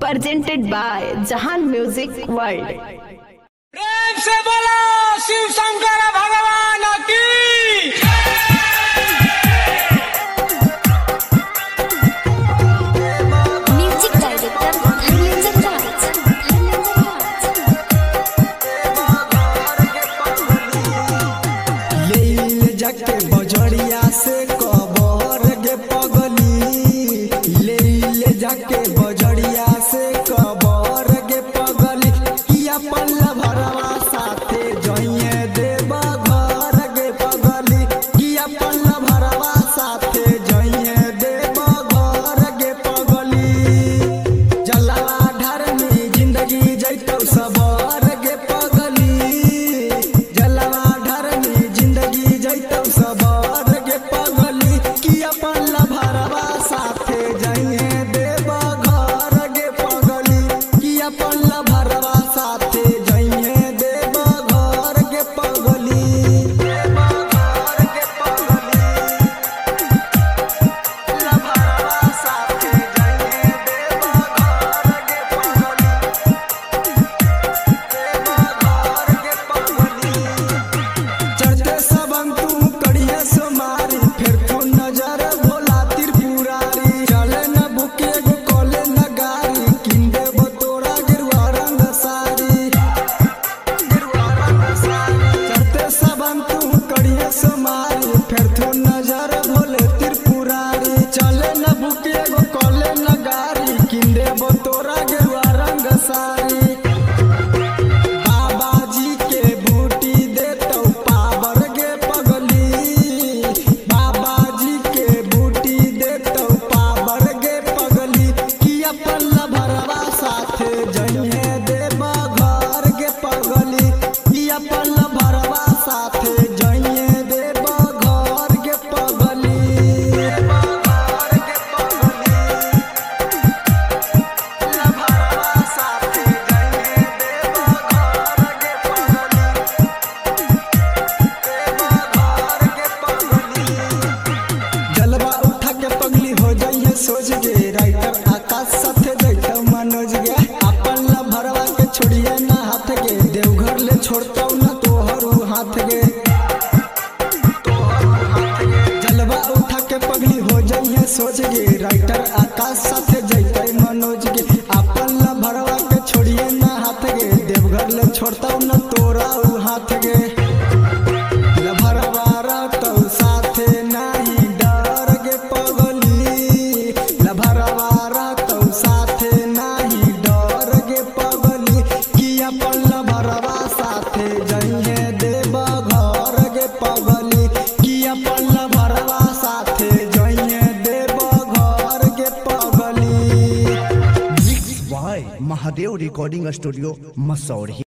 presented by Jahan Music World। प्रेम से बोलो शिव शंकर भगवान की। Music director Dharmendra Raj. ले जाके बजरिया से कबर गे पगली, ले जाके बजरिया से कबर गे पगली, किया पल्ला भरवा साथे जइए देवा घर गे पगली, किया पल्ला भरवा साथे जइए देवा घर गे पगली, जलावा ढार में जिंदगी जैतौ सबर गे पगली, जलावा ढार में जिंदगी जैतौ सबर गे पगली, किया पल्ला भरवा साथे जइए देवा घर गे पगली, किया पल्ला भरवा साथे जइए देवा घर गे पगली, देवा घर गे पगली, पल्ला भरवा साथे जइए देवा घर गे पगली, देवा घर गे पगली। चढ़ते सबन तू कड़िया सोमारी, फिर तू नजर भोला त्रिपुरारी, चले न बुके गो कोले न गारी, किंदे बतोरा गिरवा रंग सारी, गिरवा रंग सारी। चढ़ते सबन तू कड़िया सोमारी, फिर तू नजर भोले त्रिपुरारी, चले न बुके गो कोले न गारी, किंदे बतोरा गिरवा रंग सारी। बाबा जी के बूटी देतौ पावर गे पगली, बाबा जी के बूटी देतौ पावर गे पगली, किया पल्ला भरवा साथे जइए देवा घर गे पगली, किया पल्ला भरवा साथे जइए देवा घर गे पगली, देवा घर गे पगली, पल्ला भरवा साथे जइए देवा घर गे पगली, देवा घर गे पगली। जलवा उठा के पगली हो जाइए सोच गे, राइटर आकाश साथे जैतौ मनोज गे, अपन ला भरवा के छोड़िए ना हाथ गे, देवघर ले छोड़तौ ना तोहरू हाथ गे, तोहरू हाथ गे। जलवा उठा के पगली हो जाइए सोच गे, राइटर आकाश साथे जैतै मनोज गे, अपन ला भरवा के छोड़िए ना हाथ गे, देवघर ले छोड़तौ ना तोरा हाथ गे, लभरवा रहतौ साथे नाही डर गे पगली, लभरवा रहतौ साथे नाही डर गे पगली, किया पल्ला भरवा साथे जइए देवा घर गे पगली, किया पल्ला भरवा साथे जइए देवा घर गे पगली। By Mahadev recording studio Mussoorie.